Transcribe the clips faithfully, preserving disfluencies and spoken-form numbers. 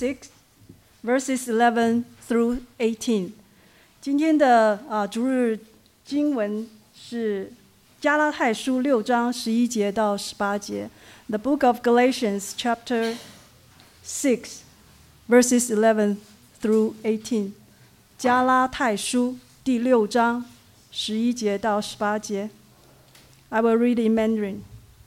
six, verses eleven through eighteen. 今天的啊主日经文是加拉太书六章十一节到十八节。The book of Galatians, chapter six, verses eleven through eighteen. 加拉太书第六章十一节到十八节。I will read in Mandarin.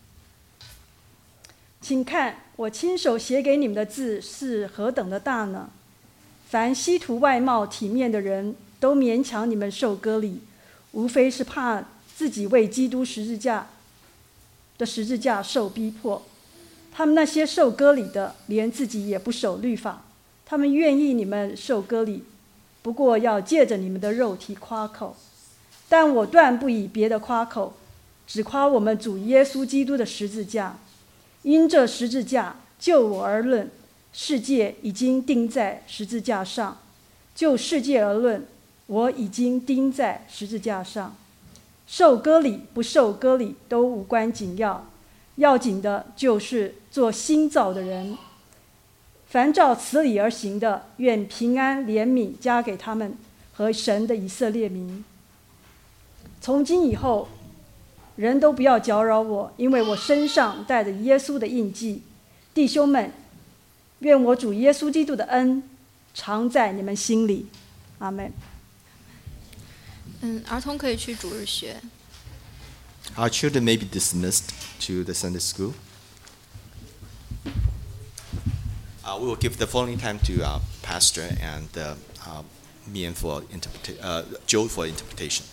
请看，我亲手写给你们的字是何等的大呢？凡希图外貌体面的人都勉强你们受割礼，无非是怕自己为基督十字架的十字架受逼迫。他们那些受割礼的，连自己也不守律法，他们愿意你们受割礼，不过要借着你们的肉体夸口。但我断不以别的夸口，只夸我们主耶稣基督的十字架。因这十字架，就我而论，世界已经钉在十字架上；就世界而论，我已经钉在十字架上。受割礼不受割礼都无关紧要，要紧的就是做新造的人。凡照此理而行的，愿平安怜悯加给他们和神的以色列民。从今以后，人都不要搅扰我，因为我身上带着耶稣的印记。弟兄们，愿我主耶稣基督的恩常在你们心里。阿们。 嗯，儿童可以去主日学。 Our children may be dismissed to the Sunday school. Uh, we will give the following time to uh, Pastor and uh, uh, Mian for interpreta- uh, Joe for interpretation.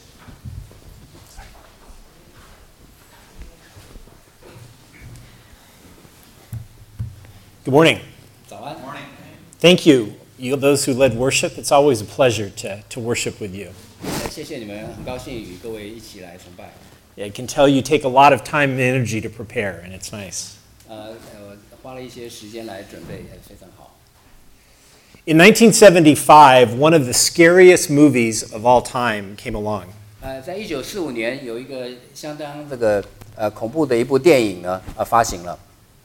Good morning. Good morning. Thank you, you those who led worship. It's always a pleasure to, to worship with you. 谢谢你们，很高兴与各位一起来崇拜。 Yeah, I can tell you take a lot of time and energy to prepare, and it's nice. 呃，呃，花了一些时间来准备，也非常好。 In nineteen seventy-five, one of the scariest movies of all time came along. 呃，在一九四五年，有一个相当这个呃恐怖的一部电影呢，呃发行了。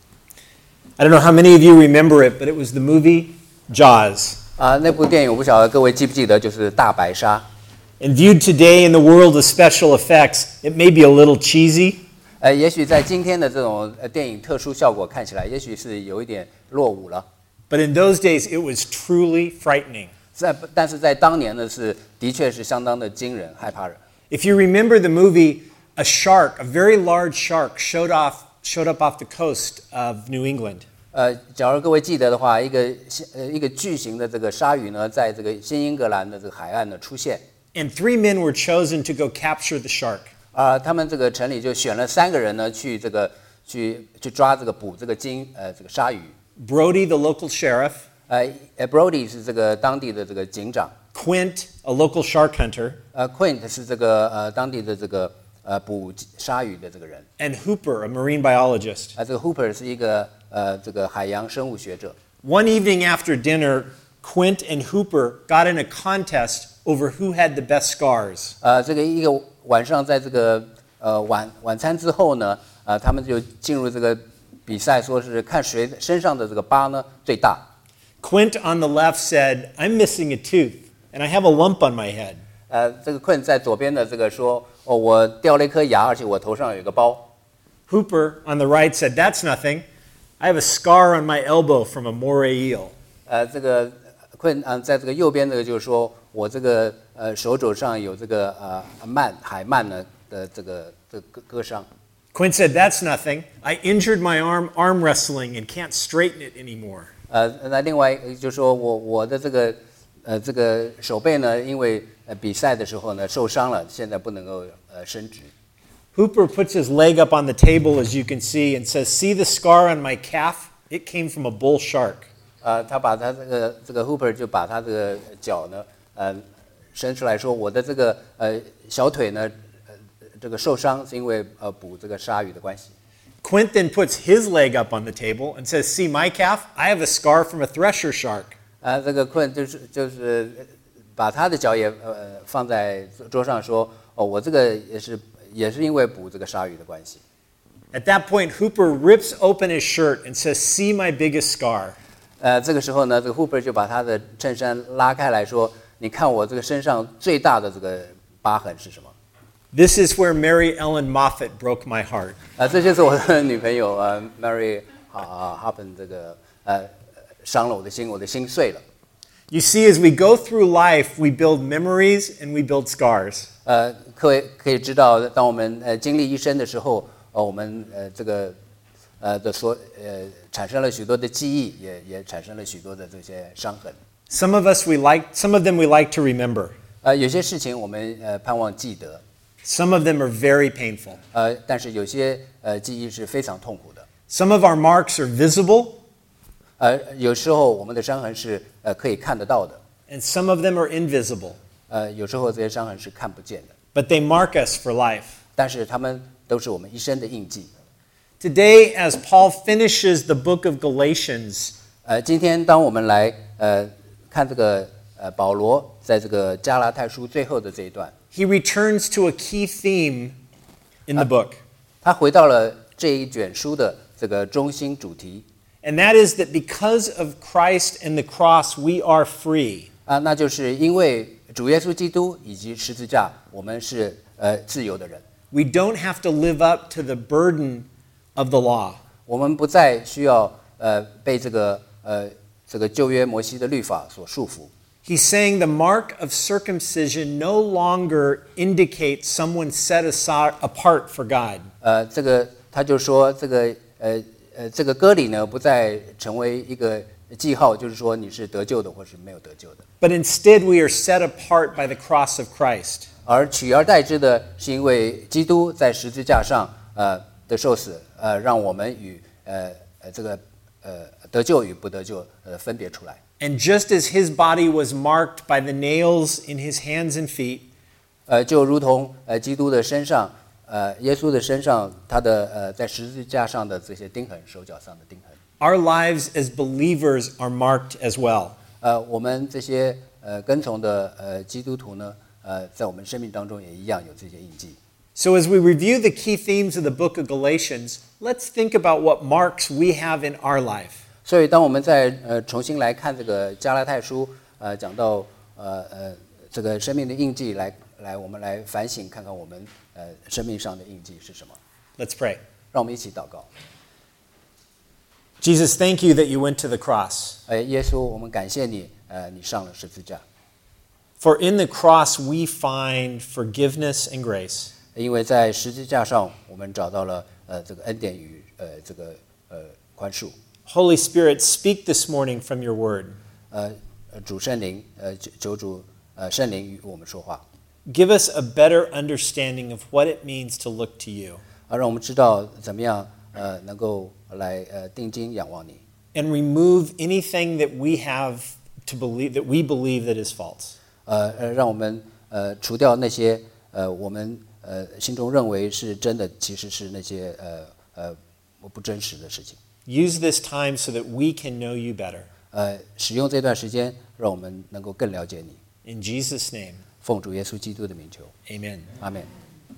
I don't know how many of you remember it, but it was the movie Jaws. 啊、那部电影我不晓得各位记不记得，就是大白鲨。 And viewed today in the world of special effects, it may be a little cheesy. 呃，也许在今天的这种呃电影特殊效果看起来，也许是有一点落伍了。 But in those days, it was truly frightening. 在但是在当年呢，是的确是相当的惊人，害怕人。 If you remember the movie, a shark, a very large shark, showed off showed up off the coast of New England. 呃，假如各位记得的话，一个呃一个巨型的这个鲨鱼呢，在这个新英格兰的这个海岸呢出现。 And three men were chosen to go capture the shark. 啊、呃，他们这个城里就选了三个人呢，去这个去去抓这个捕这个鲸呃这个鲨鱼。 Brody, the local sheriff. 呃呃 ，Brody 是这个当地的这个警长。 Quint, a local shark hunter. 呃 ，Quint 是这个呃当地的这个呃捕鲨鱼的这个人。 And Hooper, a marine biologist. 啊、呃，这个 Hooper 是一个呃这个海洋生物学者。 One evening after dinner, Quint and Hooper got in a contest over who had the best scars. 呃，这个一个晚上在这个呃晚晚餐之后呢，呃，他们就进入这个比赛，说是看谁身上的这个疤呢最大。 Quint on the left said, "I'm missing a tooth, and I have a lump on my head." 呃，这个困在左边的这个说，哦，我掉了一颗牙，而且我头上有一个包。 Hooper on the right said, "That's nothing. I have a scar on my elbow from a moray eel." 呃，这个困啊、呃，在这个右边这个就是说我这个呃手肘上有这个呃鳗海鳗呢的这个这个割割伤。 Quint said, "That's nothing. I injured my arm arm wrestling and can't straighten it anymore." 呃，那另外就是说我我的这个呃这个手背呢，因为呃比赛的时候呢受伤了，现在不能够呃伸直。 Hooper puts his leg up on the table, as you can see, and says, "See the scar on my calf? It came from a bull shark." 呃，他把他这个这个 Hooper 就把他这个脚呢呃伸出来说，我的这个呃小腿呢呃这个受伤是因为呃捕这个鲨鱼的关系。 Quint then puts his leg up on the table and says, "See my calf? I have a scar from a thresher shark." 啊，这个困就是就是把他的脚也呃放在桌上说，哦，我这个也是也是因为捕这个鲨鱼的关系。 At that point, Hooper rips open his shirt and says, "See my biggest scar." 呃，这个时候呢，这个 Hooper 就把他的衬衫拉开来说：“你看我这个身上最大的这个疤痕是什么？” This is where Mary Ellen Moffat broke my heart. 啊，这就是我的女朋友呃 Mary 啊 Harpen 这个呃伤了我的心，我的心碎了。 You see, as we go through life, we build memories and we build scars. 呃，各位可以知道，当我们呃经历一生的时候，呃，我们呃这个呃的所呃产生了许多的记忆，也也产生了许多的这些伤痕。 Some of us we like, some of them we like to remember. 呃，有些事情我们呃盼望记得， Some of them are very painful. 呃，但是有些呃记忆是非常痛苦的。 Some of our marks are visible, 呃，有时候我们的伤痕是呃可以看得到的， and some of them are invisible. 呃，有时候这些伤痕是看不见的， But they mark us for life. 但是他们都是我们一生的印记。 Today, as Paul finishes the book of Galatians, 呃，今天当我们来呃看这个呃保罗在这个加拉太书最后的这一段， he returns to a key theme in the book, 他回到了这一卷书的这个中心主题 and that is that because of Christ and the cross, we are free. 啊，那就是因为主耶稣基督以及十字架，我们是呃自由的人， We don't have to live up to the burden of the law. 我们不再需要呃被这个呃这个旧约摩西的律法所束缚。 He's saying the mark of circumcision no longer indicates someone set aside, apart for God. 呃，这个他就说这个呃呃这个割礼呢，不再成为一个记号，就是说你是得救的或是没有得救的， But instead, we are set apart by the cross of Christ. 而取而代之的是因为基督在十字架上呃的受死，呃，让我们与呃呃这个呃得救与不得救呃分别出来。 And just as his body was marked by the nails in his hands and feet, 呃，就如同呃基督的身上，呃耶稣的身上，他的呃在十字架上的这些钉痕，手脚上的钉痕， our lives as believers are marked as well. 呃，我们这些呃跟从的呃基督徒呢，呃，在我们生命当中也一样有这些印记。 So as we review the key themes of the book of Galatians, let's think about what marks we have in our life. 所以，当我们再呃重新来看这个加拉太书，呃，讲到呃呃这个生命的印记，来来，我们来反省看看我们呃生命上的印记是什么。 Let's pray. 让我们一起祷告。 Jesus, thank you that you went to the cross. 哎，耶稣，我们感谢你，呃，你上了十字架， For in the cross we find forgiveness and grace. 因为在十字架上，我们找到了呃这个恩典与呃这个呃宽恕。 Holy Spirit, speak this morning from your word. 呃，呃主圣灵，呃求求主呃圣灵与我们说话， Give us a better understanding of what it means to look to you. 啊，让我们知道怎么样呃能够来呃定睛仰望你， And remove anything that we have to believe that we believe that is false. 呃呃让我们呃除掉那些呃我们呃心中认为是真的，其实是那些呃呃不真实的事情。 Use this time so that we can know you better. 呃，使用这段时间，让我们能够更了解你。 In Jesus' name, 奉主耶稣基督的名求， amen. 阿门。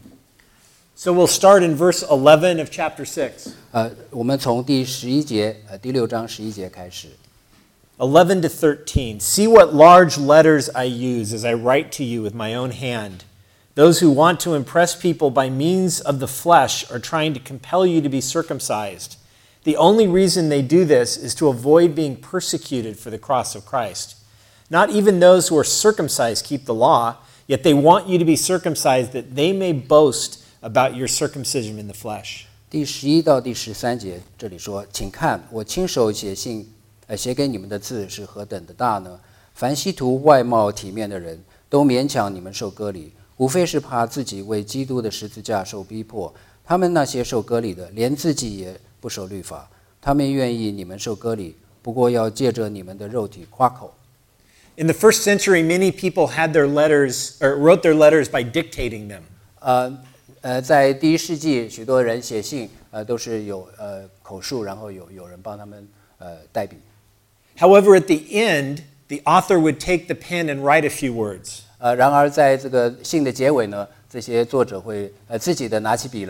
So we'll start in verse eleven of chapter six. 呃，我们从第十一节，呃，第六章十一节开始。 eleven to thirteen. See what large letters I use as I write to you with my own hand. Those who want to impress people by means of the flesh are trying to compel you to be circumcised. The only reason they do this is to avoid being persecuted for the cross of Christ. Not even those who are circumcised keep the law, yet they want you to be circumcised that they may boast about your circumcision in the flesh. 第十一到第十三节，这里说：“请看，我亲手写信，呃，写给你们的字是何等的大呢？凡希图外貌体面的人，都勉强你们受割礼，无非是怕自己为基督的十字架受逼迫。他们那些受割礼的，连自己也不守律法，他们愿意你们受割礼，不过要借着你们的肉体夸口。” In the first century, many people had their letters or wrote their letters by dictating them. 呃呃，在第一世纪，许多人写信，呃，都是有呃口述，然后有有人帮他们呃代笔。 However, at the end, the author would take the pen and write a few words. 呃，然而在这个信的结尾呢，这些作者会呃自己的拿起笔来，呃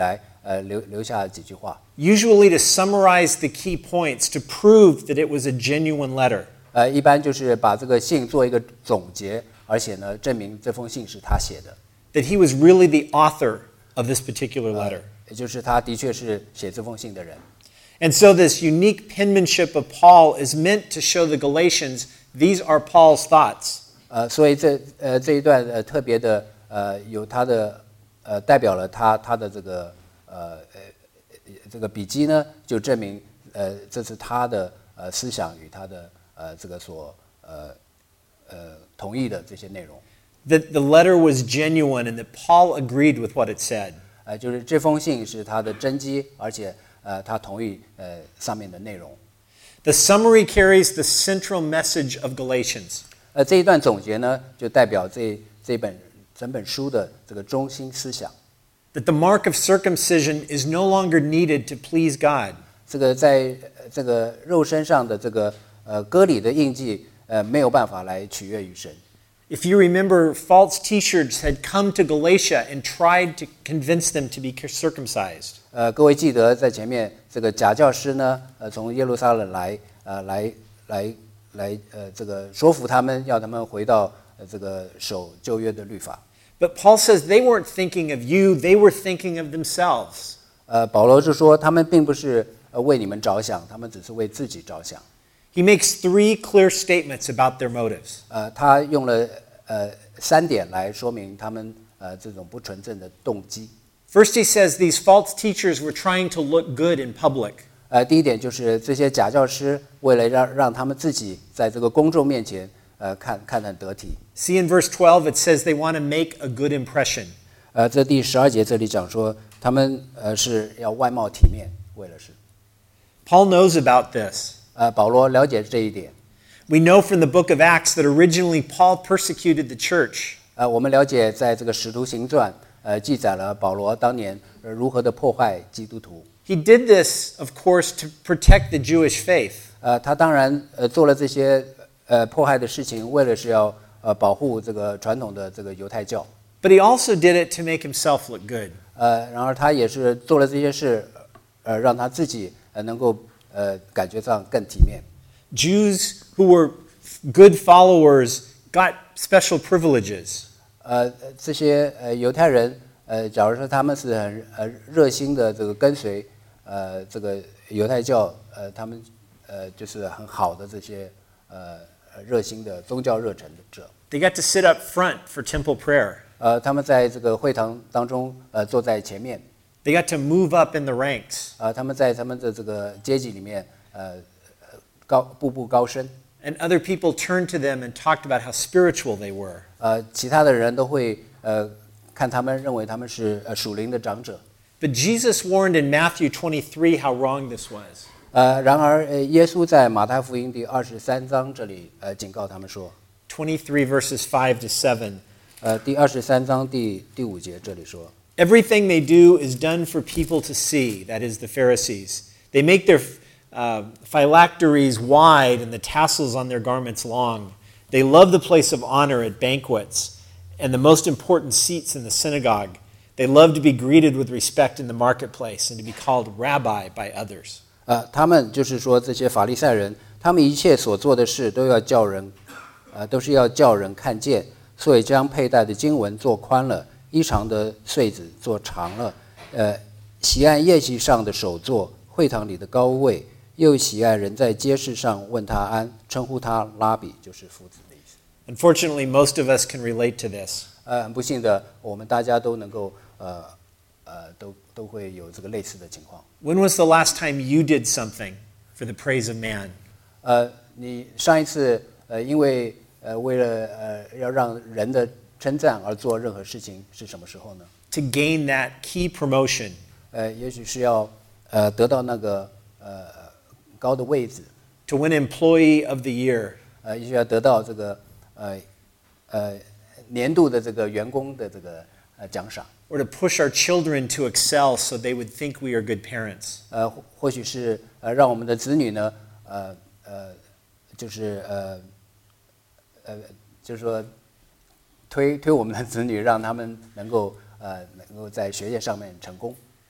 呃留留下几句话， usually to summarize the key points to prove that it was a genuine letter. 呃，一般就是把这个信做一个总结，而且呢，证明这封信是他写的， That he was really the author of this particular letter. 也就是他的确是写这封信的人。 And so this unique penmanship of Paul is meant to show the Galatians these are Paul's thoughts. 呃，所以这呃这一段呃特别的呃有他的呃代表了他他的这个呃呃这个笔记呢，就证明呃这是他的呃思想与他的呃这个所呃呃同意的这些内容。 That the letter was genuine and that Paul agreed with what it said. 呃，就是这封信是他的真迹，而且呃他同意呃上面的内容。 The summary carries the central message of Galatians. 呃，这一段总结呢，就代表这这本整本书的这个中心思想。 That the mark of circumcision is no longer needed to please God. 这个在呃这个肉身上的这个呃割礼的印记，呃没有办法来取悦于神。 If you remember, false teachers had come to Galatia and tried to convince them to be circumcised. 呃，各位记得在前面这个假教师呢，呃，从耶路撒冷来，呃，来来来，呃，这个说服他们，要他们回到呃这个守旧约的律法。 But Paul says they weren't thinking of you, they were thinking of themselves. 呃，保罗就说他们并不是呃为你们着想，他们只是为自己着想。 He makes three clear statements about their motives. 呃，他用了呃三点来说明他们呃这种不纯正的动机。 First, he says these false teachers were trying to look good in public. 呃，第一点就是这些假教师为了让让他们自己在这个公众面前呃看看得得体。 See in verse twelve, it says they want to make a good impression. 呃，这第十二节这里讲说他们呃是要外貌体面，为了是。 Paul knows about this. 呃，保罗了解这一点。 We know from the book of Acts that originally Paul persecuted the church. 呃，我们了解在这个使徒行传呃记载了保罗当年呃如何的破坏基督徒。 He did this, of course, to protect the Jewish faith. 呃，他当然呃做了这些呃迫害的事情，为了是要呃保护这个传统的这个犹太教。 But he also did it to make himself look good. 呃，然而他也是做了这些事，呃，让他自己呃能够呃感觉上更体面。 Jews who were good followers got special privileges. 呃，这些呃犹太人，呃，假如说他们是很呃热心的这个跟随呃这个犹太教，呃，他们呃就是很好的这些呃热心的宗教热忱者。 They got to sit up front for temple prayer. 呃，他们在这个会堂当中呃坐在前面， They got to move up in the ranks. 啊、他们在他们的这个阶级里面呃呃高步步高升。 And other people turned to them and talked about how spiritual they were. 呃，其他的人都会呃看他们，认为他们是呃属灵的长者。 But Jesus warned in Matthew twenty-three how wrong this was. 呃，然而呃，耶稣在马太福音第二十三章这里呃警告他们说， twenty-three verses five to seven. 呃，第二十三章第第五节这里说， Everything they do is done for people to see, that is, the Pharisees. They make their uh, phylacteries wide and the tassels on their garments long. They love the place of honor at banquets and the most important seats in the synagogue. They love to be greeted with respect in the marketplace and to be called rabbi by others. 呃，他们就是说这些法利赛人，他们一切所做的事都要叫人，呃，都是要叫人看见，所以将佩戴的经文做宽了，衣裳的穗子做长了，呃，喜爱宴席上的首座，会堂里的高位，又喜爱人在街市上问他安，称呼他拉比，就是夫子的意思。 Unfortunately, most of us can relate to this. 呃，很不幸的，我们大家都能够，呃，呃，都都会有这个类似的情况。 When was the last time you did something for the praise of man? 呃，你上一次呃，因为呃，为了呃要让人的称赞而做任何事情是什么时候呢？ To gain that key promotion. 呃，也许是要呃得到那个呃高的位置， To win Employee of the Year. 呃，也许要得到这个呃呃年度的这个员工的这个呃奖赏， Or to push our children to excel so they would think we are good parents. 呃，或或许是呃让我们的子女呢，呃呃，就是呃呃，就是说推推我们的子女，让他们能够呃能够在学业上面成功。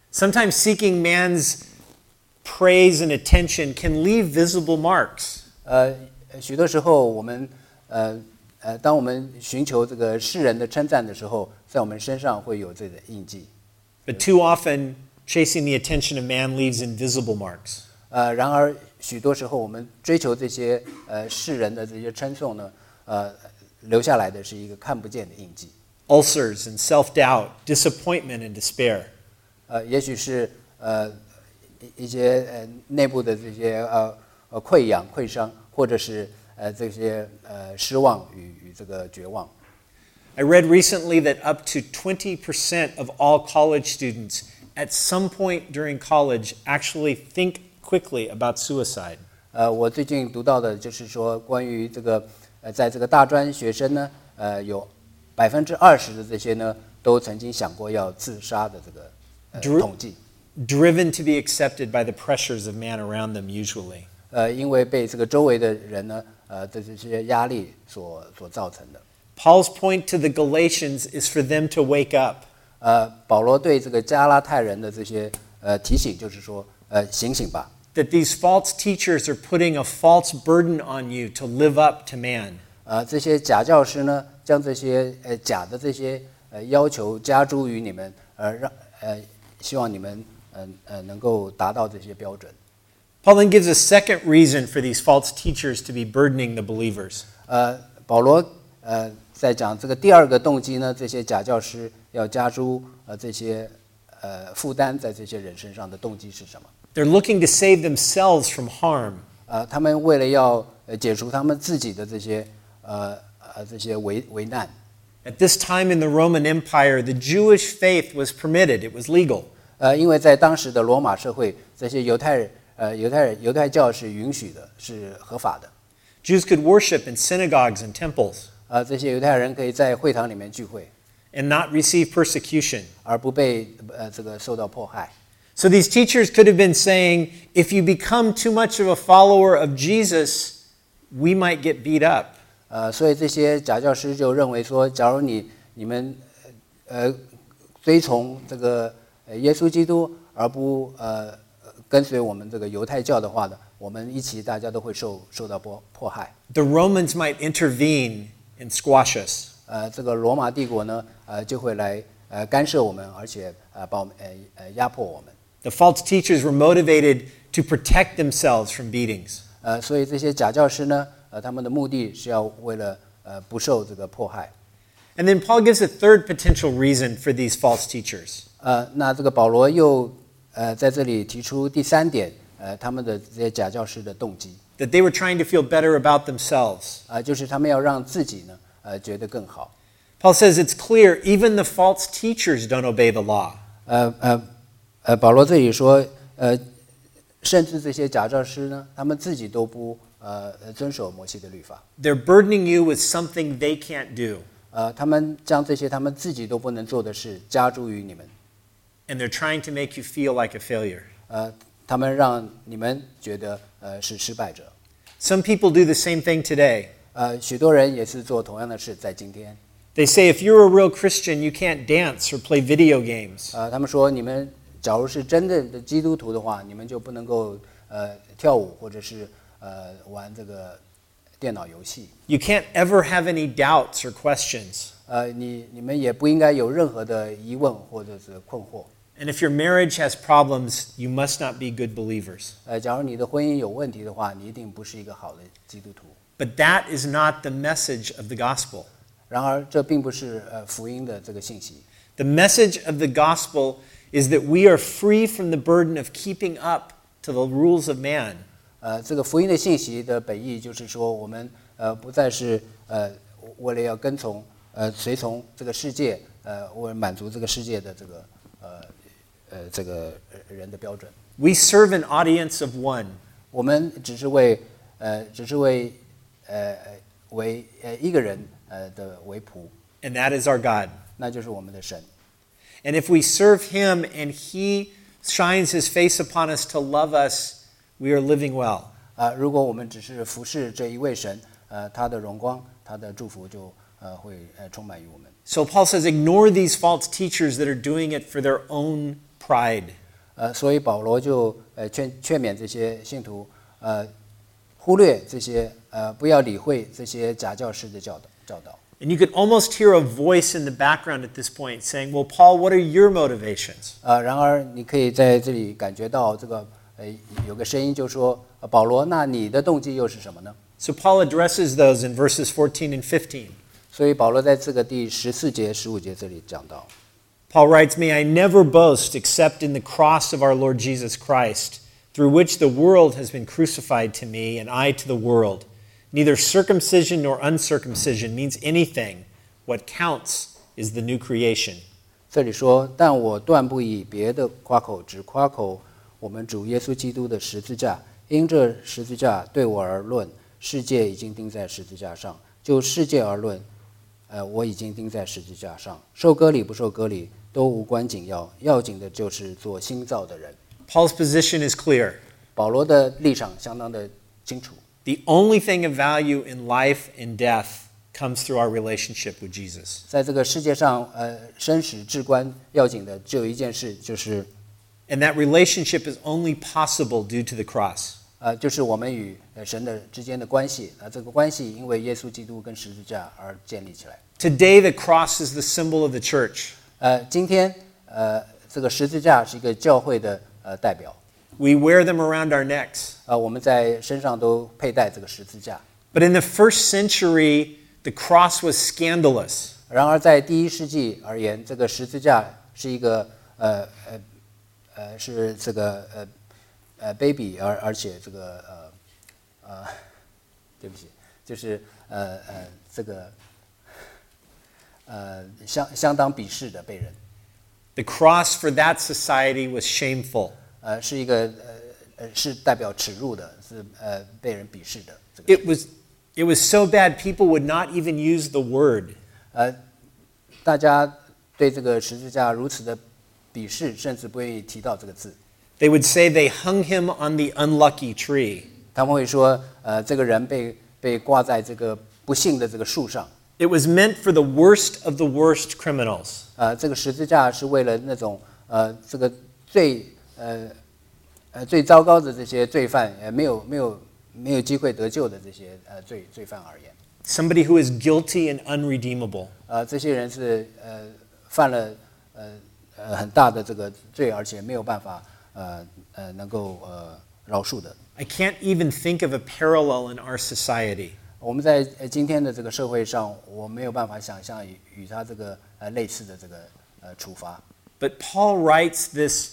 Sometimes seeking man's praise and attention can leave visible marks. 呃，许多时候我们呃呃，当我们寻求这个世人的称赞的时候，在我们身上会有这个印记。 But too often, chasing the attention of man leaves invisible marks. 呃，然而许多时候我们追求这些呃世人的这些称颂呢，呃，留下来的是一个看不见的印记。 Ulcers and self-doubt, disappointment and despair. 呃，也许是呃一一些呃内部的这些呃呃溃疡、溃伤，或者是呃这些呃失望与与这个绝望。 I read recently that up to twenty percent of all college students at some point during college actually think quickly about suicide. 呃，我最近读到的就是说，关于这个呃，在这个大专学生呢，呃，有百分之二十的这些呢，都曾经想过要自杀的这个、呃、 Dri- 统计。 driven to be accepted by the pressures of man around them usually. 呃，因为被这个周围的人呢，呃的这些压力所所造成的。 Paul's point to the Galatians is for them to wake up. 呃，保罗对这个加拉太人的这些呃提醒，就是说，呃，醒醒吧。 That these false teachers are putting a false burden on you to live up to man. 呃，这些假教师呢，将这些呃假的这些呃要求加诸于你们，呃让呃希望你们呃呃能够达到这些标准。 Paul then gives a second reason for these false teachers to be burdening the believers. 呃，保罗呃在讲这个第二个动机呢，这些假教师要加诸呃这些呃负担在这些人身上的动机是什么？ They're looking to save themselves from harm. 呃，他们为了要呃解除他们自己的这些呃呃这些为为难。 At this time in the Roman Empire, the Jewish faith was permitted, it was legal. 呃，因为在当时的罗马社会，这些犹太人呃犹太人犹太教是允许的，是合法的。 Jews could worship in synagogues and temples 呃，这些犹太人可以在会堂里面聚会， and not receive persecution. 而不被呃这个受到迫害。 So these teachers could have been saying, if you become too much of a follower of Jesus, we might get beat up. 呃，所以这些假教师就认为说，假如你你们呃追从这个呃耶稣基督，而不呃跟随我们这个犹太教的话呢，我们一起大家都会受受到迫迫害。 The Romans might intervene and squash us. 呃，这个罗马帝国呢，呃就会来呃干涉我们，而且呃把我们呃呃压迫我们。 The false teachers were motivated to protect themselves from beatings. 呃，所以这些假教师呢，呃，他们的目的是要为了呃不受这个迫害。 And then Paul gives a third potential reason for these false teachers. 呃，那这个保罗又呃在这里提出第三点，呃，他们的这些假教师的动机， That they were trying to feel better about themselves. 啊、就是他们要让自己呢，呃，觉得更好。 Paul says it's clear even the false teachers don't obey the law. 呃呃呃，保罗这里说，呃，甚至这些假教师呢，他们自己都不呃遵守摩西的律法， They're burdening you with something they can't do. 呃，他们将这些他们自己都不能做的事加诸于你们， And they're trying to make you feel like a failure. 呃，他们让你们觉得呃是失败者。 Some people do the same thing today. 呃，许多人也是做同样的事，在今天。 They say if you're a real Christian, you can't dance or play video games. 呃，他们说你们假如是真正的基督徒的话，你们就不能够呃跳舞或者是呃玩这个电脑游戏。 You can't ever have any doubts or questions. 呃，你你们也不应该有任何的疑问或者是困惑。 And if your marriage has problems, you must not be good believers. 呃，假如你的婚姻有问题的话，你一定不是一个好的基督徒。 But that is not the message of the gospel. 然而，这并不是呃福音的这个信息。 The message of the gospel is that we are free from the burden of keeping up to the rules of man. 呃，这个福音的信息的本意就是说，我们呃不再是呃为了要跟从呃随从这个世界，呃为了满足这个世界的这个呃呃这个人的标准。 We serve an audience of one. 我们只是为呃只是为呃为呃一个人呃的为仆， And that is our God. 那就是我们的神。 And if we serve him and he shines his face upon us to love us, we are living well. 啊、如果我们只是服侍这一位神，呃，他的荣光、他的祝福就呃会呃充满于我们。 So Paul says, ignore these false teachers that are doing it for their own pride. 呃，所以保罗就呃劝劝勉这些信徒，呃，忽略这些呃不要理会这些假教师的教导教导。 And you could almost hear a voice in the background at this point saying, well, Paul, what are your motivations? 呃，然而你可以在这里感觉到这个呃有个声音就说，呃保罗，那你的动机又是什么呢？ So Paul addresses those in verses fourteen and fifteen. 所以保罗在这个第十四节、十五节这里讲到。 Paul writes, May I never boast except in the cross of our Lord Jesus Christ, through which the world has been crucified to me, and I to the world. Neither circumcision nor uncircumcision means anything. What counts is the new creation. 这里说，但我断不以别的夸口，只夸口我们主耶稣基督的十字架。因这十字架对我而论，世界已经钉在十字架上；就世界而论，呃，我已经钉在十字架上。受割礼不受割礼都无关紧要，要紧的就是做新造的人。 Paul's position is clear. 保罗的立场相当的清楚。 The only thing of value in life and death comes through our relationship with Jesus. 在这个世界上，呃，生死至关要紧的只有一件事，就是， And that relationship is only possible due to the cross. 呃，就是我们与呃神的之间的关系。啊、呃，这个关系因为耶稣基督跟十字架而建立起来。 Today, the cross is the symbol of the church. 呃，今天呃，这个十字架是一个教会的呃代表。 We wear them around our necks. 呃，我们在身上都佩戴这个十字架。 But in the first century, the cross was scandalous. 然而，在第一世纪而言，这个十字架是一个呃呃呃是这个呃呃卑鄙而而且这个呃呃对不起，就是呃呃这个呃相相当鄙视的被人。 The cross for that society was shameful. 呃，是一个呃呃是代表耻辱的，是呃被人鄙视的。这个 It was, it was so bad people would not even use the word. 呃，大家对这个十字架如此的鄙视，甚至不愿意提到这个字。 They would say they hung him on the unlucky tree. 他们会说，呃，这个人被被挂在这个不幸的这个树上。 It was meant for the worst of the worst criminals. 呃，这个十字架是为了那种呃这个最呃呃最糟糕的这些罪犯，呃没有没有没有机会得救的这些呃罪罪犯而言。 Somebody who is guilty and unredeemable. 呃，这些人是呃犯了呃呃很大的这个罪，而且没有办法呃呃能够呃饶恕的。 I can't even think of a parallel in our society. 我们在呃今天的这个社会上，我没有办法想象与与他这个呃类似的这个呃处罚。 But Paul writes this,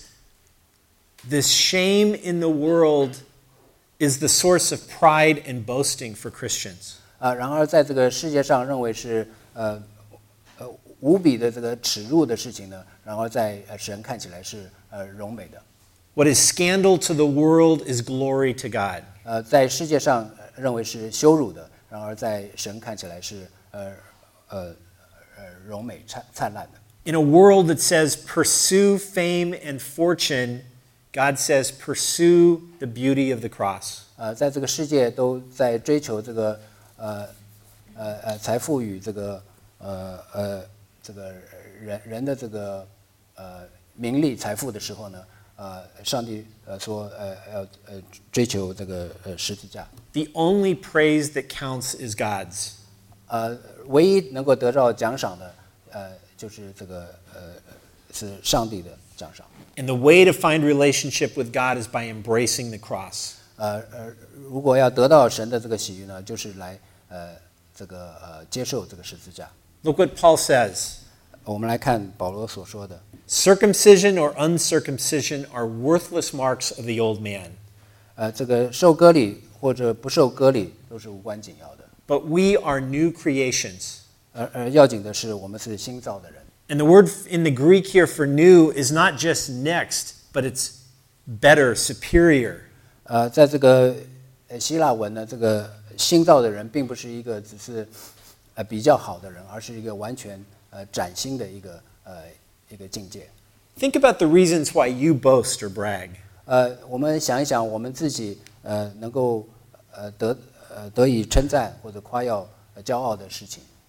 this shame in the world is the source of pride and boasting for Christians. 啊、然而在这个世界上认为是呃呃无比的这个耻辱的事情呢，然而在呃神看起来是呃荣美的。 What is scandal to the world is glory to God. 呃，在世界上呃认为是羞辱的，然而在神看起来是呃呃呃荣美灿灿烂的。 In a world that says pursue fame and fortune, God says pursue the beauty of the cross. 呃，在这个世界都在追求这个呃呃呃财富与这个呃呃这个人人的这个呃名利财富的时候呢，呃，上帝呃说呃要呃追求这个呃十字架。 The only praise that counts is God's. 呃，唯一能够得到奖赏的，呃，就是这个呃是上帝的奖赏。 And the way to find relationship with God is by embracing the cross. 呃呃，如果要得到神的这个喜悦呢，就是来呃这个呃接受这个十字架。 Look what Paul says. 我们来看保罗所说的， Circumcision or uncircumcision are worthless marks of the old man. 呃，这个受割礼或者不受割礼都是无关紧要的。 But we are new creations. 而而要紧的是，我们是新造的人。 And the word in the Greek here for new is not just next, but it's better, superior. 呃，在这个呃希腊文呢，这个新造的人并不是一个只是呃比较好的人，而是一个完全呃崭新的一个呃一个境界。 Think about the reasons why you boast or brag. 呃，我们想一想，我们自己呃能够呃得呃得以称赞或者夸耀、呃、骄傲的事情。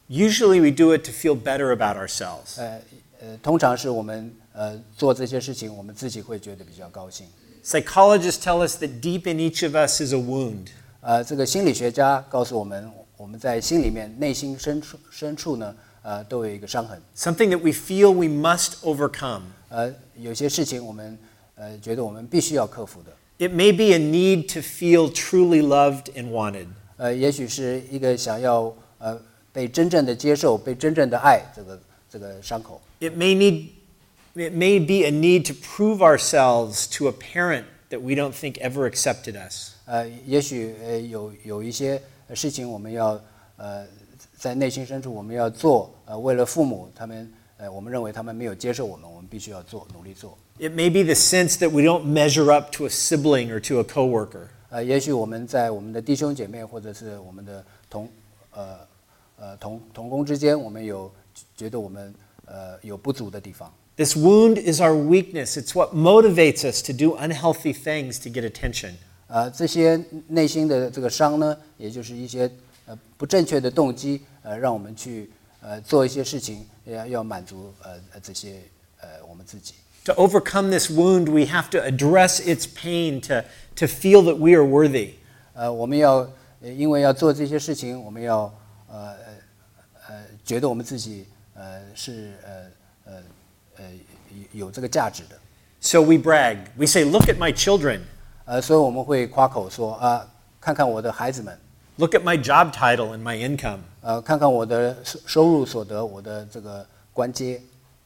Usually we do it to feel better about ourselves. 呃呃，通常是我们呃做这些事情，我们自己会觉得比较高兴。 Psychologists tell us that deep in each of us is a wound. 呃，这个心理学家告诉我们，我们在心里面、内心深处深处呢，呃，都有一个伤痕。 Something that we feel we must overcome. 呃，有些事情我们呃觉得我们必须要克服的。 It may be a need to feel truly loved and wanted. 呃，也许是一个想要呃被真正的接受、被真正的爱这个这个伤口。 It may need it may be a need to prove ourselves to a parent that we don't think ever accepted us. 呃，也许呃有有一些事情我们要呃在内心深处我们要做，呃，为了父母他们呃我们认为他们没有接受我们，我们必须要做，努力做。 It may be the sense that we don't measure up to a sibling or to a coworker. 呃，也许我们在我们的弟兄姐妹或者是我们的同呃呃同同工之间，我们有觉得我们呃有不足的地方。 This wound is our weakness. It's what motivates us to do unhealthy things to get attention. 呃，这些内心的这个伤呢，也就是一些呃不正确的动机，呃，让我们去呃做一些事情，要要满足呃呃这些呃我们自己。 To overcome this wound, we have to address its pain to, to feel that we are worthy. 呃，我们要呃因为要做这些事情，我们要呃呃觉得我们自己呃是呃呃呃有这个价值的。 So we brag. We say, look at my children. 呃，所以我们会夸口说啊，看看我的孩子们， Look at my job title and my income. 呃，看看我的收收入所得，我的这个官阶，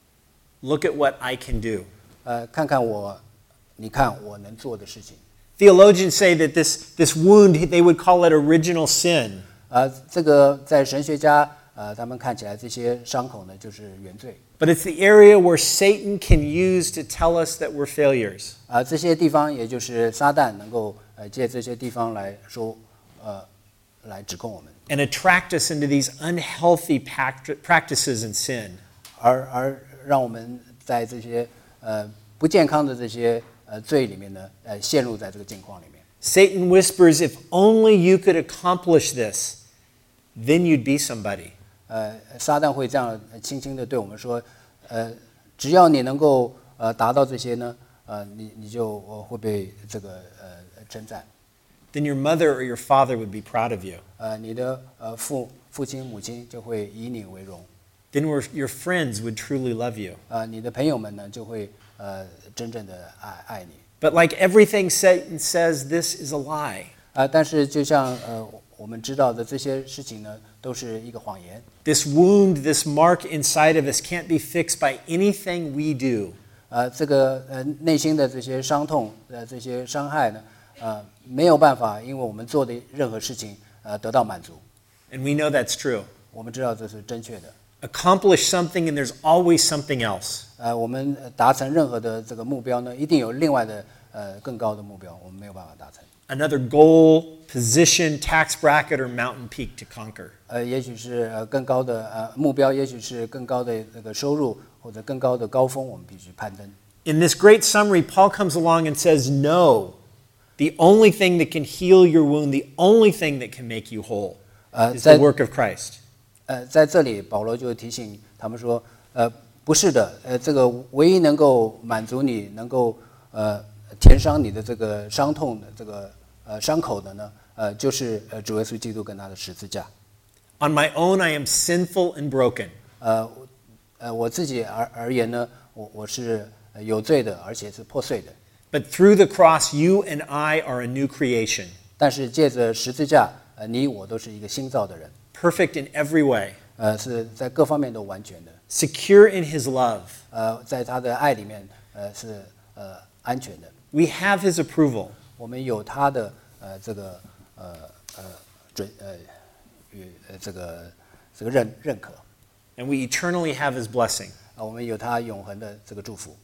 Look at what I can do. 呃，看看我，你看我能做的事情。 Theologians say that this, this wound, they would call it original sin. 呃，这个在神学家呃，他们看起来这些伤口呢，就是原罪。 But it's the area where Satan can use to tell us that we're failures. 啊、这些地方也就是撒旦能够呃借这些地方来说，呃，来指控我们， And attract us into these unhealthy pact- practices and sin. 而而让我们在这些呃不健康的这些呃罪里面呢，呃陷入在这个境况里面。 Satan whispers, if only you could accomplish this, then you'd be somebody. 呃，撒旦会这样呃轻轻地对我们说，呃，只要你能够呃达到这些呢，呃，你你就呃会被这个呃称赞， Then your mother or your father would be proud of you. 呃，你的呃父父亲母亲就会以你为荣， Then we're- your friends would truly love you. 呃，你的朋友们呢就会呃真正的爱爱你， But like everything Satan says, this is a lie. 啊、但是就像呃我们知道的这些事情呢，都是一个谎言。 This wound, this mark inside of us can't be fixed by anything we do. 呃，这个呃内心的这些伤痛，呃这些伤害呢，呃没有办法，因为我们做的任何事情，呃得到满足。 And we know that's true. 我们知道这是正确的。 Accomplish something and there's always something else. 呃，我们呃达成任何的这个目标呢，一定有另外的呃更高的目标，我们没有办法达成。 Another goal, position, tax bracket, or mountain peak to conquer. 呃，也许是呃更高的呃目标，也许是更高的这个收入或者更高的高峰，我们必须攀登。 In this great summary, Paul comes along and says, no, the only thing that can heal your wound, the only thing that can make you whole, Uh, is the that- work of Christ. 呃，在这里保罗就提醒他们说，呃，不是的，呃，这个唯一能够满足你，能够呃填伤你的这个伤痛的这个呃伤口的呢，呃，就是呃主耶稣基督跟他的十字架。 On my own, I am sinful and broken. 呃呃，我自己而而言呢，我我是呃有罪的，而且是破碎的。 But through the cross, you and I are a new creation, 但是借着十字架，呃，你我都是一个新造的人， perfect in every way, 呃，是在各方面都完全的， secure in his love. 呃，在他的爱里面，呃，是呃安全的。 We have his approval. 我们有他的呃这个呃呃准呃与呃这个这个认认可， And we eternally have his blessing. 啊，我们有他永恒的这个祝福。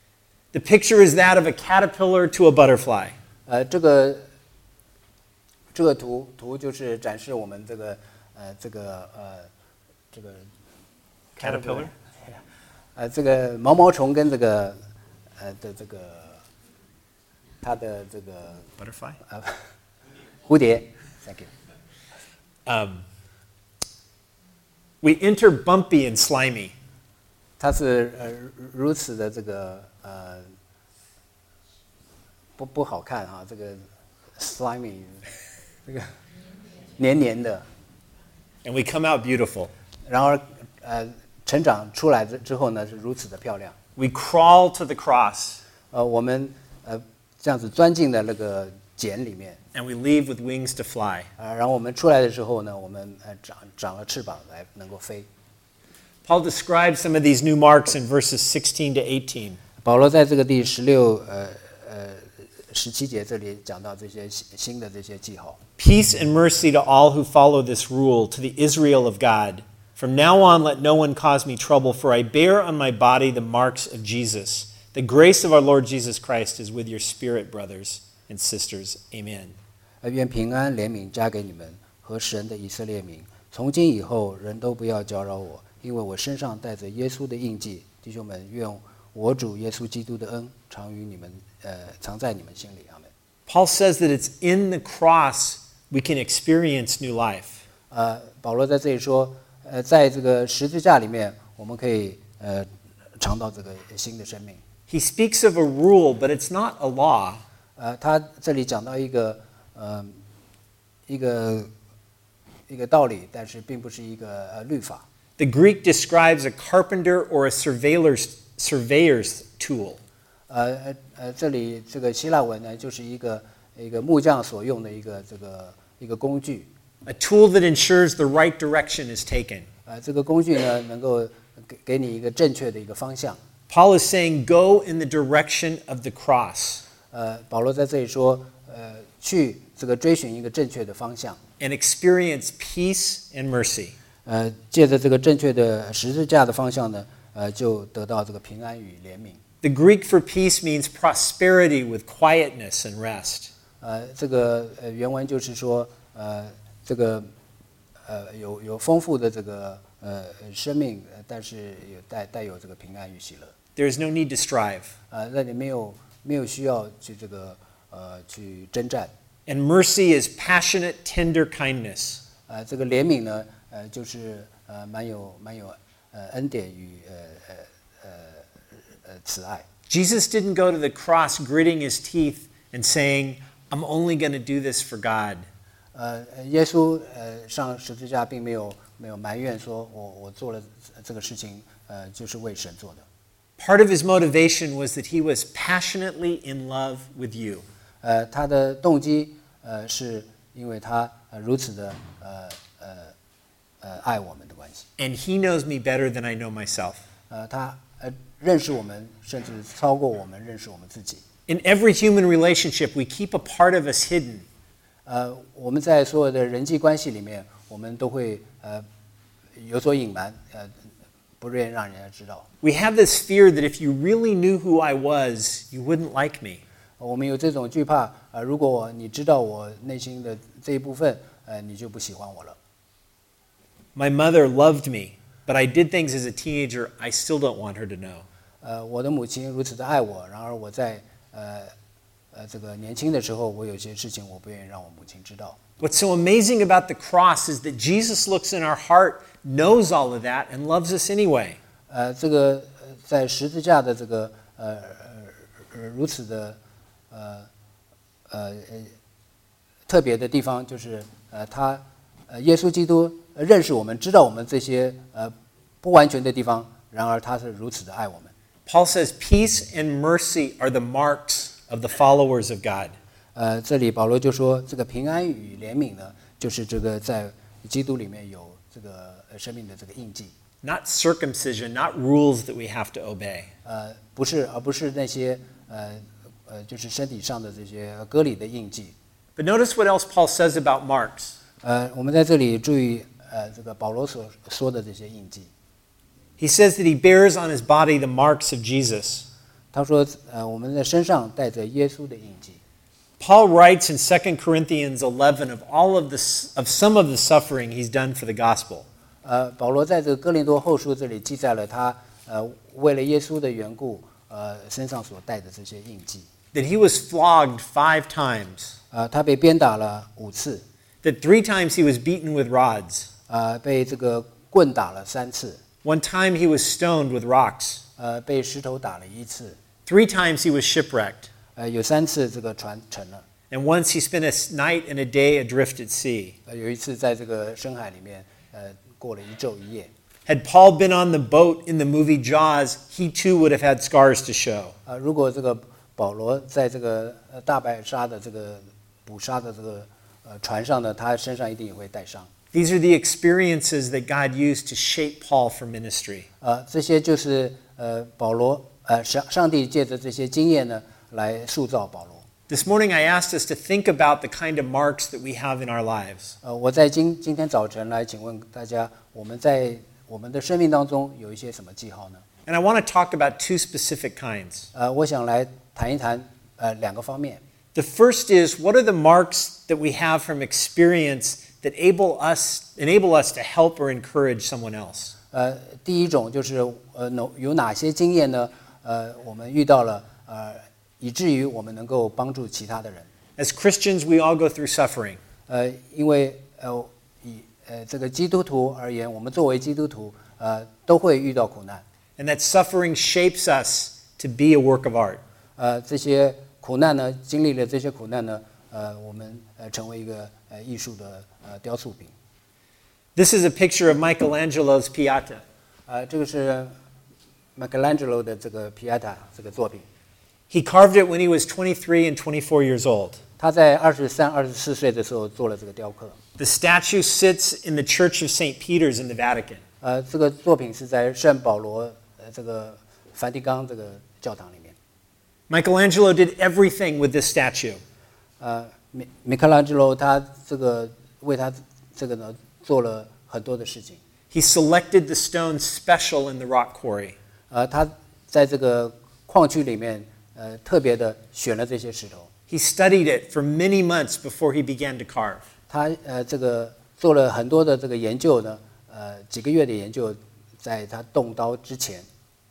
The picture is that of a caterpillar to a butterfly. 呃，这个这个图图就是展示我们这个呃这个呃这个 Caterpillar? 呃这个毛毛虫跟这个呃的这个它的这个 Butterfly? 呃蝴蝶 ，thank you。 Um, We enter bumpy and slimy. 它是呃如此的这个呃不不好看哈，这个 slimy 这个黏黏的， And we come out beautiful. 然而呃成长出来之之后呢是如此的漂亮。 We crawl to the cross. 呃，我们呃这样子钻进了那个茧里面， And we leave with wings to fly. 啊、然后我们出来的时候呢，我们呃长长了翅膀来能够飞。 Paul describes some of these new marks in verses sixteen to eighteen. 保罗在这个第十六呃呃十七节这里讲到这些新新的这些记号。 Peace and mercy to all who follow this rule, to the Israel of God. From now on, let no one cause me trouble, for I bear on my body the marks of Jesus. The grace of our Lord Jesus Christ is with your spirit, brothers and sisters. Amen. 呃，愿平安怜悯加给你们和神的以色列民。从今以后，人都不要搅扰我，因为我身上带着耶稣的印记。弟兄们，愿我主耶稣基督的恩常与你们，呃，藏在你们心里。阿门。 Paul says that it's in the cross we can experience new life. 呃，保罗在这里说，呃，在这个十字架里面，我们可以呃尝到这个新的生命。 He speaks of a rule, but it's not a law. 呃，他这里讲到一个呃一个一个道理，但是并不是一个呃律法。 The Greek describes a carpenter or a surveyor's, surveyor's tool. 呃呃呃，这里这个希腊文呢，就是一个一个木匠所用的一个这个一个工具。 A tool that ensures the right direction is taken. 呃，这个工具呢，能够给给你一个正确的一个方向。 Paul is saying, go in the direction of the cross 呃，保罗在这里说，呃，去这个追寻一个正确的方向， and experience peace and mercy. 呃，借着这个正确的十字架的方向呢，呃，就得到这个平安与怜悯。 The Greek for peace means prosperity with quietness and rest. 呃，这个呃原文就是说，呃，这个呃有有丰富的这个呃生命，呃但是有带带有这个平安与喜乐。 There is no need to strive. 呃，那你没有没有需要去这个呃去征战。 And mercy is passionate, tender kindness. 呃，这个怜悯呢，呃，就是呃蛮有蛮有呃恩典与呃呃呃呃慈爱。 Jesus didn't go to the cross gritting his teeth and saying, I'm only going to do this for God. 呃，耶稣呃上十字架并没有没有埋怨说我我做了这个事情，呃，就是为神做的。 Part of his motivation was that he was passionately in love with you. 呃，他的动机呃是因为他呃如此的呃呃呃爱我们的关系。 And he knows me better than I know myself. 呃，他呃认识我们，甚至超过我们认识我们自己。 In every human relationship, we keep a part of us hidden. 呃，我们在所有的人际关系里面，我们都会呃有所隐瞒，呃，不愿意让人家知道。 We have this fear that if you really knew who I was, you wouldn't like me. 我们有这种惧怕，呃，如果我你知道我内心的这一部分，呃，你就不喜欢我了。 My mother loved me, but I did things as a teenager I still don't want her to know. 呃，我的母亲如此的爱我，然而我在呃呃这个年轻的时候，我有些事情我不愿意让我母亲知道。 What's so amazing about the cross is that Jesus looks in our heart, knows all of that, and loves us anyway. 呃，这个呃在十字架的这个呃呃如此的呃呃呃特别的地方，就是呃他呃耶稣基督认识我们，知道我们这些呃不完全的地方，然而他是如此的爱我们。 Paul says peace and mercy are the marks of the followers of God. 呃，这里保罗就说，这个平安与怜悯呢，就是这个在基督里面有这个呃生命的这个印记。 Not circumcision, not rules that we have to obey. 呃，不是，而不是那些呃呃，就是身体上的这些割礼的印记。 But notice what else Paul says about marks. 呃，我们在这里注意呃，这个保罗所说的这些印记。 He says that he bears on his body the marks of Jesus. 他说，呃，我们的身上带着耶稣的印记。 Paul writes in Second Corinthians eleven of all of the of some of the suffering he's done for the gospel. 呃，保罗在这个哥林多后书这里记载了他呃为了耶稣的缘故，呃身上所带的这些印记。 That he was flogged five times. 呃，他被鞭打了五次， That three times he was beaten with rods. 呃，被这个棍打了三次， One time he was stoned with rocks. 呃，被石头打了一次， Three times he was shipwrecked. 呃，有三次这个船沉了， And once he spent a s- night and a day adrift at sea. 呃，有一次在这个深海里面，呃，过了一昼一夜。 Had Paul been on the boat in the movie Jaws, he too would have had scars to show. 呃，如果这个保罗在这个呃大白鲨的这个捕鲨的这个呃船上呢，他身上一定也会带伤。 These are the experiences that God used to shape Paul for ministry. 呃，这些就是呃保罗呃上上帝借着这些经验呢来塑造保罗。 This morning I asked us to think about the kind of marks that we have in our lives. 呃，我在今今天早晨来请问大家，我们在我们的生命当中有一些什么记号呢？ And I want to talk about two specific kinds. 呃，我想来谈一谈呃两个方面。 The first is, what are the marks that we have from experience that enable us, enable us to help or encourage someone else? 呃，第一种就是呃有有哪些经验呢？呃，我们遇到了呃，以至于我们能够帮助其他的人。 As Christians, we all go through suffering. 呃，因为呃以呃这个基督徒而言，我们作为基督徒呃都会遇到苦难。 And that suffering shapes us to be a work of art. 呃，这些苦难呢，经历了这些苦难呢，呃，我们呃成为一个呃艺术的呃雕塑品。 This is a picture of Michelangelo's Pieta. 呃，这个是 Michelangelo 的这个 Pieta 这个作品。 He carved it when he was twenty-three and twenty-four years old. 他在二十三、二十四岁的时候做了这个雕刻。 The statue sits in the Church of Saint Peter's in the Vatican. 呃，这个作品是在圣保罗呃这个梵蒂冈这个教堂里面。 Michelangelo did everything with this statue. 呃，米米开朗基罗他这个为他这个呢做了很多的事情。 He selected the stones special in the rock quarry. 呃，他在这个矿区里面呃特别的选了这些石头。 He studied it for many months before he began to carve. 他呃这个做了很多的这个研究呢，呃几个月的研究，在他动刀之前，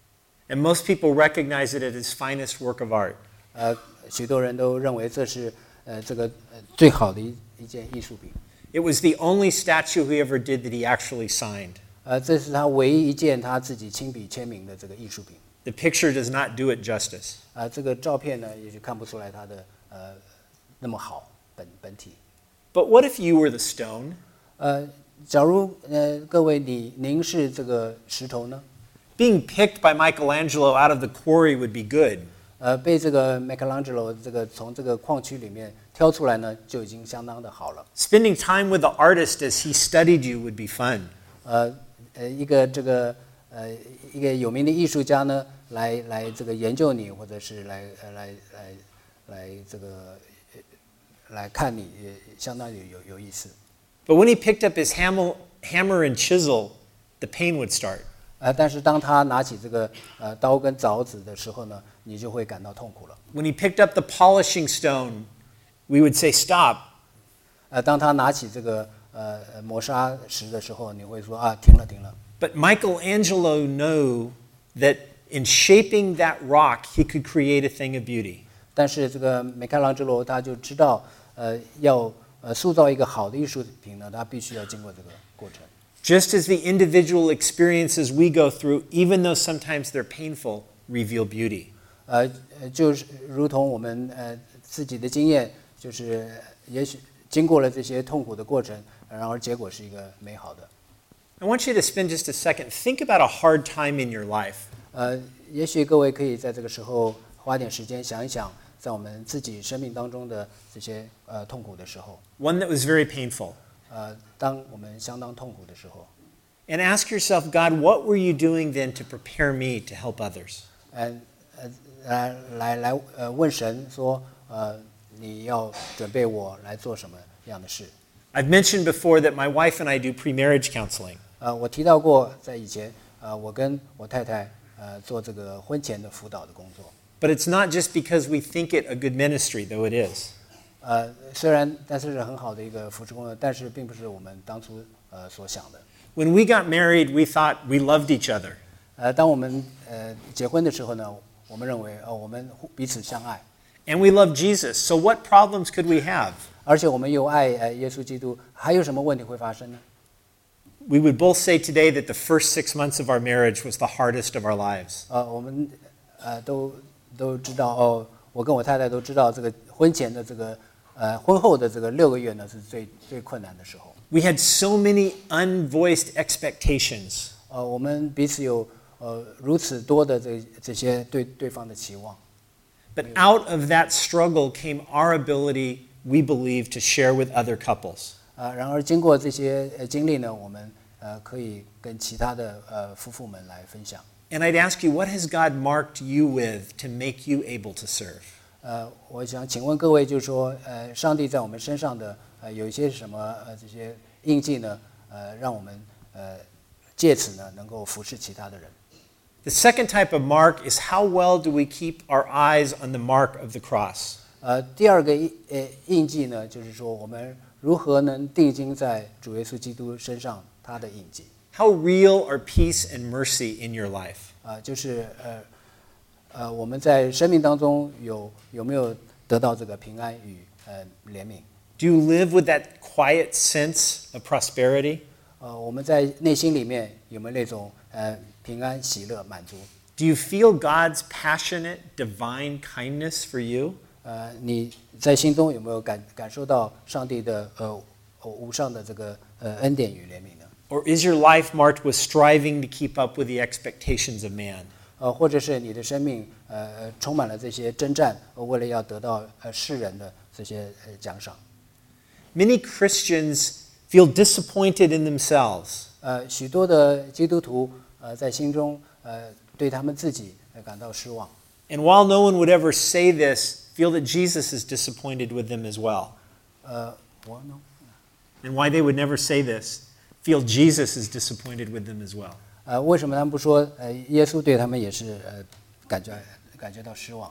And most people recognize it as his finest work of art. 呃许多人都认为这是呃这个呃最好的一一件艺术品。 It was the only statue he ever did that he actually signed. 呃，这是他唯一一件他自己亲笔签名的这个艺术品。 The picture does not do it justice. 啊、这个照片呢，也许看不出来它的呃那么好本本体。 But what if you were the stone? 呃，假如呃各位你您是这个石头呢？ Being picked by Michelangelo out of the quarry would be good. 呃，被这个 Michelangelo 这个从这个矿区里面挑出来呢，就已经相当的好了。 Spending time with the artist as he studied you would be fun. 呃呃，一个这个呃一个有名的艺术家呢，来来这个研究你，或者是来呃来来来这个呃来看你，也相当有有有意思。 But when he picked up his hammer, hammer and chisel, the pain would start. 呃，但是当他拿起这个呃刀跟凿子的时候呢，你就会感到痛苦了。 When he picked up the polishing stone, we would say, stop. 呃，当他拿起这个呃呃磨砂石的时候，你会说啊，停了停了。 But Michelangelo knew that in shaping that rock, he could create a thing of beauty. 但是这个米开朗基罗他就知道，呃，要呃塑造一个好的艺术品呢，他必须要经过这个过程。 Just as the individual experiences we go through, even though sometimes they're painful, reveal beauty. 呃，呃就是如同我们呃自己的经验，就是也许经过了这些痛苦的过程，然而结果是一个美好的。 I want you to spend just a second, think about a hard time in your life. 呃，也许各位可以在这个时候花点时间想一想，在我们自己生命当中的这些呃痛苦的时候， One that was very painful. 呃，当我们相当痛苦的时候， And ask yourself, God, what were you doing then to prepare me to help others? 呃呃来来来呃问神说，呃，你要准备我来做什么样的事？ I've mentioned before that my wife and I do pre-marriage counseling. 呃，我提到过，在以前，呃，我跟我太太呃做这个婚前的辅导的工作。 But it's not just because we think it a good ministry, though it is. 呃，虽然但是是很好的一个服侍工作，但是并不是我们当初呃所想的。 When we got married, we thought we loved each other. 呃，当我们呃结婚的时候呢，我们认为哦，我们互彼此相爱， And we love Jesus. So what problems could we have? 而且我们又爱呃耶稣基督，还有什么问题会发生呢？ we would both say today that the first six months of our marriage was the hardest of our lives. 呃，我们呃都都知道哦，我跟我太太都知道这个婚前的这个呃婚后的这个六个月呢是最最困难的时候。 We had so many unvoiced expectations. 呃，我们彼此有呃如此多的这这些对对方的期望。 But out of that struggle came our ability, we believe, to share with other couples. 呃，然而经过这些呃经历呢，我们呃可以跟其他的呃夫妇们来分享。 And I'd ask you, what has God marked you with to make you able to serve? 呃，我想请问各位，就是说，呃，上帝在我们身上的呃有一些什么呃这些印记呢？呃，让我们呃借此呢能够服侍其他的人。 The second type of mark is how well do we keep our eyes on the mark of the cross? 呃，第二个印呃印记呢，就是说我们如何能定睛在主耶稣基督身上他的印记。 How real are peace and mercy in your life? 啊、就是呃呃我们在生命当中有有没有得到这个平安与呃怜悯？ Do you live with that quiet sense of prosperity? 呃，我们在内心里面有没有那种呃平安、喜乐、满足？ Do you feel God's passionate, divine kindness for you? 呃，你在心中有没有感感受到上帝的呃无上的这个呃恩典与怜悯呢？ Or is your life marked with striving to keep up with the expectations of man? 呃，或者是你的生命呃充满了这些征战，呃为了要得到呃世人的这些呃奖赏？ Many Christians feel disappointed in themselves. 呃，许多的基督徒呃在心中呃对他们自己呃感到失望。 And while no one would ever say this, feel that Jesus is disappointed with them as well. 呃，我呢？ And why they would never say this, feel Jesus is disappointed with them as well. 呃，为什么他们不说呃耶稣对他们也是呃感觉感觉到失望？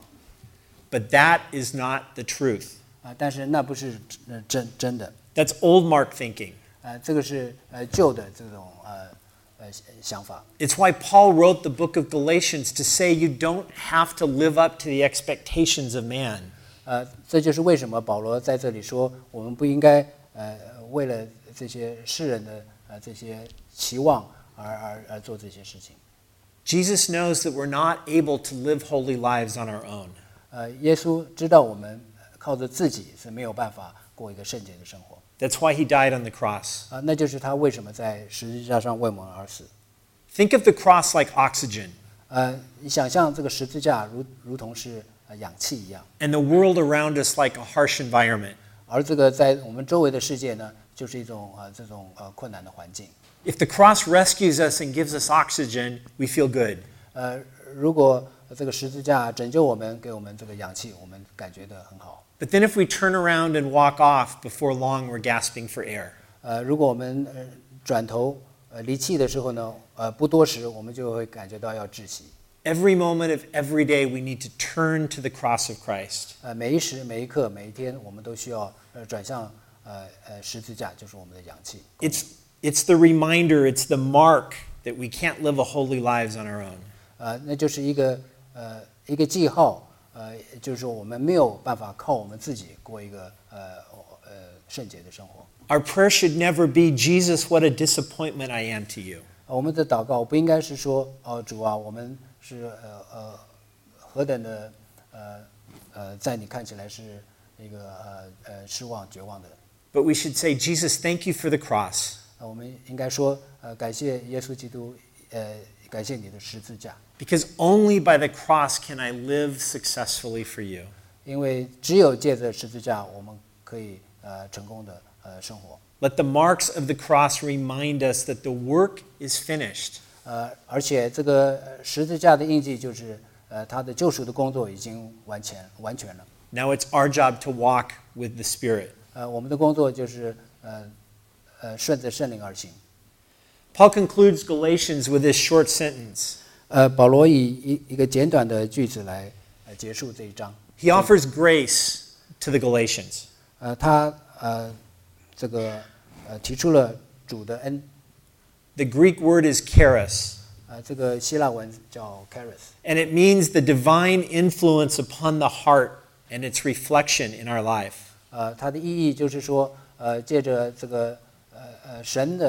But that is not the truth. 啊、但是那不是呃真真的。 That's old Mark thinking. 呃，这个是呃旧的这种呃呃想法。 It's why Paul wrote the book of Galatians to say you don't have to live up to the expectations of man. 呃，这就是为什么保罗在这里说，我们不应该呃为了这些世人的呃这些期望而而而做这些事情。 Jesus knows that we're not able to live holy lives on our own. 呃，耶稣知道我们靠着自己是没有办法过一个圣洁的生活。 That's why he died on the cross. 啊、那就是他为什么在十字架上为我们而死。 Think of the cross like oxygen, 呃，你想象这个十字架如如同是呃氧气一样， and the world around us like a harsh environment. 而这个在我们周围的世界呢，就是一种呃这种呃困难的环境。 If the cross rescues us and gives us oxygen, we feel good. 呃，如果这个十字架拯救我们，给我们这个氧气，我们感觉到很好。 But then if we turn around and walk off, before long we're gasping for air. 呃，如果我们呃转头呃离弃的时候呢，呃不多时我们就会感觉到要窒息。 Every moment of every day, we need to turn to the cross of Christ. 呃，每一时每一刻每一天，我们都需要呃转向呃呃十字架，就是我们的氧气。 It's, it's the reminder, it's the mark that we can't live a holy lives on our own. 呃，那就是一个呃一个记号，呃，就是说我们没有办法靠我们自己过一个呃呃圣洁的生活。 Our prayer should never be, Jesus, what a disappointment I am to you. 呃我们的祷告不应该是说，哦，主啊，我们是呃呃何等的呃呃，在你看起来是一个呃呃失望绝望的。 But we should say, Jesus, thank you for the cross. 呃，我们应该说，呃，感谢耶稣基督，呃，感谢你的十字架， Because only by the cross can I live successfully for you. 因为只有借着十字架，我们可以呃成功的呃生活。 Let the marks of the cross remind us that the work is finished. 呃，而且这个呃十字架的印记就是，呃，他的救赎的工作已经完全完全了。 Now it's our job to walk with the Spirit. 呃，我们的工作就是呃呃顺着圣灵而行。 Paul concludes Galatians with this short sentence. 呃，保罗以一一个简短的句子来呃结束这一章。 He offers grace to the Galatians. 呃，他呃这个呃提出了主的恩， The Greek word is charis, 呃，这个希腊文叫 charis， and it means the divine influence upon the heart and its reflection in our life. 呃，它的意义就是说，呃，借着这个呃呃神的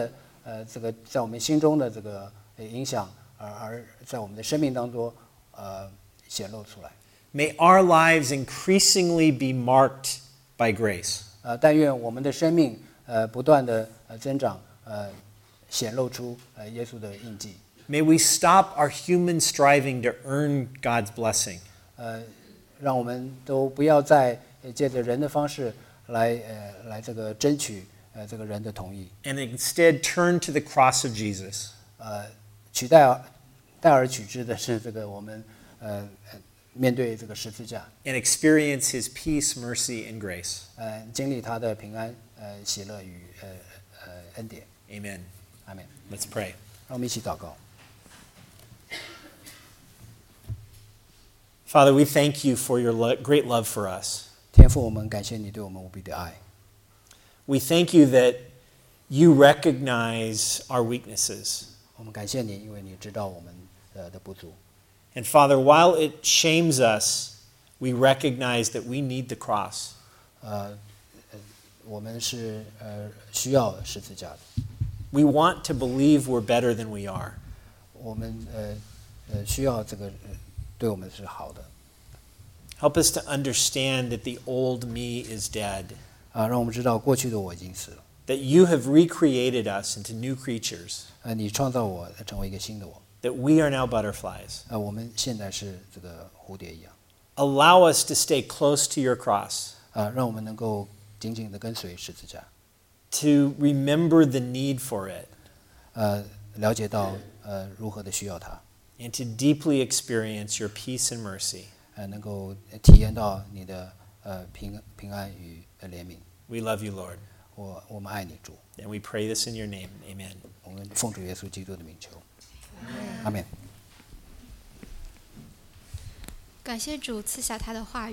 呃这个在我们心中的这个影响，而而在我们的生命当中呃显露出来。 May our lives increasingly be marked by grace. 呃，但愿我们的生命呃不断的呃增长，呃显露出呃耶稣的印记。 May we stop our human striving to earn God's blessing. 呃，让我们都不要再借着人的方式来呃来这个争取呃这个人的同意， And instead turn to the cross of Jesus. 呃取代而代而取之的是这个我们呃呃面对这个十字架， And experience his peace, mercy, and grace. 呃经历他的平安、呃喜乐与呃呃恩典。 Amen. 阿门。 Let's pray. 让我们一起祷告。 Father, we thank you for your lo- great love for us. 天父，我们感谢你对我们无比的爱。 We thank you that you recognize our weaknesses. 我们感谢你，因为你知道我们呃的不足。 And Father, while it shames us, we recognize that we need the cross. 呃，呃我们是呃需要十字架的。 We want to believe we're better than we are. 我们呃呃需要这个、呃、对我们是好的。 Help us to understand that the old me is dead, 啊，让我们知道过去的我已经死了。 that you have recreated us into new creatures, 呃，你创造我成为一个新的我。 that we are now butterflies. 呃，我们现在是这个蝴蝶一样。 Allow us to stay close to your cross, 啊，让我们能够紧紧的跟随十字架。 to remember the need for it, 呃，了解到呃如何的需要它， and to deeply experience your peace and mercy. 呃，能够体验到你的呃平平安与呃怜悯。 We love you, Lord, 我我们爱你主， and we pray this in your name. Amen. 我们奉主耶稣基督的名求，阿门。 感谢主赐下他的话语。